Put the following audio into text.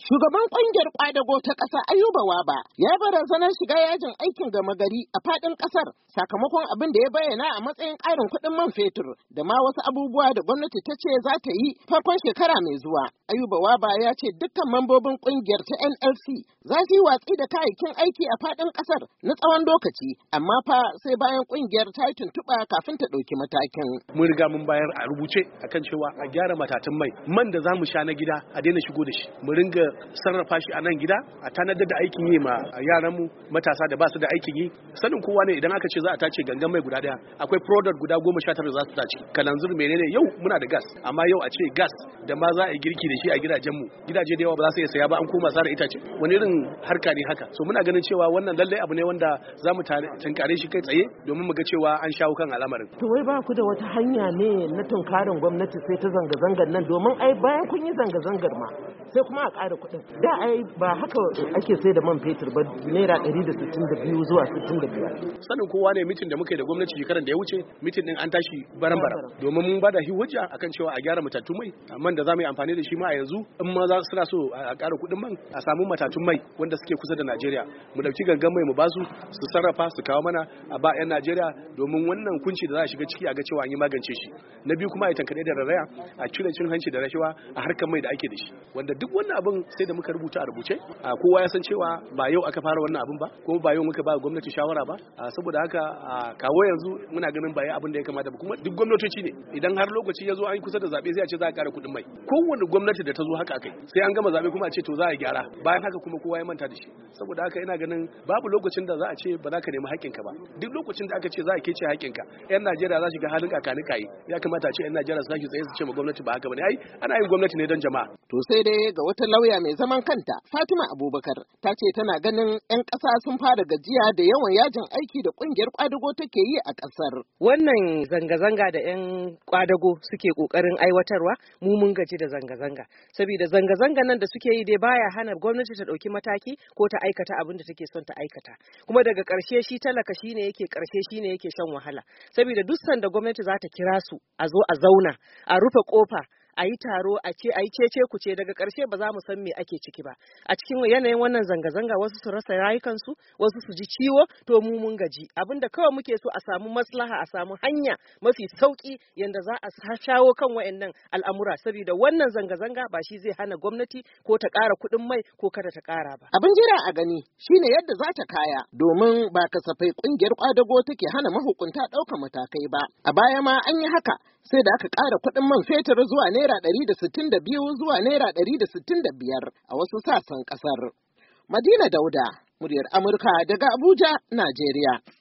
Shugaban ƙungiyar ƙwadago ta ƙasa Ayuba Waba ya barazanar shiga yajin aikin gama gari a faɗin ƙasar sakamakon abin da ya bayyana a matsayin ƙarin kuɗin man fetur da ma wasu abubuwa da gwamnati ta ce za ta yi farkon shekara mai zuwa. Ayuba Waba ya ce dukkan mambobin ƙungiyar ta NLC za su yi watsi da kayayyakin aiki a faɗin ƙasar na tsawon lokaci, amma fa sai bayan ƙungiyar ta yi tuntuɓa kafin ta ɗauki matakin. Mun riga mun bayar a rubuce akan cewa a gyara matatun man da za mu sha na gida a daina shigo da shi. Mu ringa sarrafa shi a nan gida a tanadar da aikin yi ma yaranmu matasa da ba su da aikin yi. Sanin kowa ne idan aka ce za a tace gangan mai guda daya akwai product guda 19 za su tace. Kalanzir menene yau muna da gas, amma yau a ce gas da ma za a yi girki da shi a gidajenmu, gidaje da yawa ba za su iya saya ba, an koma sara itace. Wani irin harka ne haka? So muna ganin cewa wannan lallai abu ne wanda za mu tunkare shi kai tsaye domin mu ga cewa an shawo kan al'amarin. To wai ba ku da wata hanya ne na tunkarin gwamnati sai ta zanga-zangar nan, domin ai bayan kun yi zanga-zangar ma sai kuma a ƙara kuɗin. Da ai ba haka ake sai da man fetur ba, naira 162 zuwa 65. Sanin kowa ne mitin da muka yi da gwamnati shekaran da ya wuce, mitin din an tashi baran-baran domin mun bada hujja akan cewa a gyara matatun mai, man da za mu yi amfani da shi ma a yanzu in ma za suna so a ƙara kuɗin man a samu matatun mai wanda suke kusa da Najeriya, mu dauki gangan mai mu basu su sarrafa su kawo mana a ba 'yan Najeriya domin wannan kunci da za a shiga ciki a ga cewa an yi magance shi. Na biyu kuma a yi tankaɗe da raraya a cire cin hanci da rashawa a harkar mai da ake da shi, wanda duk wannan abin sai da muka rubuta a rubuce. Kowa ya san cewa ba yau aka fara wannan abin ba, ko ba yau muka ba gwamnati shawara ba, saboda haka kawo yanzu muna ganin ba abin da ya kamata ba. Kuma duk gwamnatoci ne idan har lokaci ya zo an yi kusa da zaɓe sai a ce za a ƙara kuɗin mai. Kowane gwamnati da ta zo haka akai, sai an gama zaɓe kuma a ce to za a gyara, bayan haka kuma kowa ya manta da shi. Saboda haka ina ganin babu lokacin da za a ce ba za ka nemi haƙƙinka ba. Duk lokacin da aka ce za a kece haƙƙinka, 'yan Najeriya za su ga halin kakani kayi. Ya kamata a ce 'yan Najeriya su tashi tsaye su ce ma gwamnati ba haka bane. Ai ana yin gwamnati ne don jama'a. To sai dai ga wata lauya mai zaman kanta, Fatima Abubakar, ta ce tana ganin 'yan ƙasa sun fara gajiya da yawan yajin aiki da ƙungiyar ƙwadago take yi a ƙasar. Wannan zanga-zanga da 'yan ƙwadago suke ƙoƙarin aiwatarwa, mu mun gaji da zanga-zanga. Saboda zanga-zanga nan da suke yi dai baya hana gwamnati ta ɗauki mataki ko ta aikata abin da take son ta aikata. Kuma daga ƙarshe shi talaka shine yake shan wahala. Saboda duk sanda gwamnati za ta kira su a zo a zauna, a rufe ƙofa, a yi taro, a yi cece kuce, daga ƙarshe ba za mu san me ake ciki ba. A cikin yanayin wannan zanga-zanga wasu su rasa rayukansu, wasu su ji ciwo, to mu mun gaji. Abinda kawai muke so a samu maslaha, a samu hanya mafi sauki yanda za a shawo kan wayannan al'amura, saboda wannan zanga-zanga ba shi zai hana gwamnati ko ta ƙara kuɗin mai ko kada ta ƙara ba. Abin jira a gani shine yadda za ta kaya, domin ba kasafai ƙungiyar ƙwadago take hana mahukunta ɗaukar matakai ba. A baya ma an yi haka, sai da aka ƙara kuɗin man fetur zuwa naira 162 zuwa naira 165 a wasu sassan ƙasar. Madina Dauda, muryar Amurka daga Abuja, Najeriya.